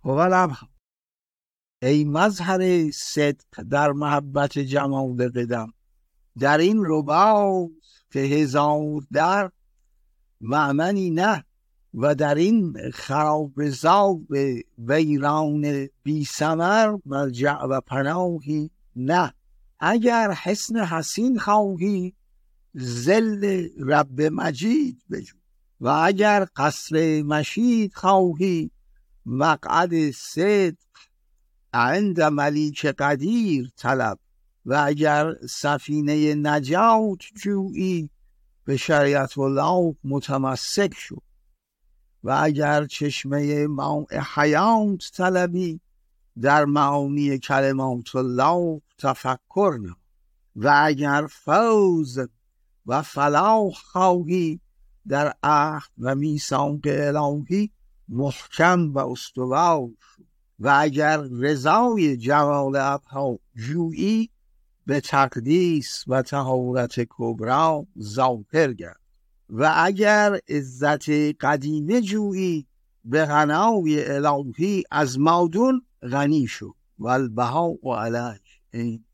هولبها ای مظهر صدق در محبت جمال قدم، در این رباط که هزار در مأمنی نه، و در این خرابزاب ویران بی ثمر ملجأ و پناهی نه. اگر حصن حصین خواهی ظل رب مجید بجو، و اگر قصر مشید خواهی مقعد صدق عند ملیک قدیر طلب، و اگر سفینه نجات جویی به شریعت الله متمسک شو، و اگر چشمه ماء حیات طلبی در معانی کلمات الله تفکر نما، و اگر فوز و فلاح خواهی در عهد و میثاق الهی محکم و استوار شو، و اگر رضای جلال ابها جویی به تقدیس و طهارت کبری ظاهر گرد، و اگر عزت قدیمه جویی به غنای الهی از مادون غنی شو. و البهاء علیک.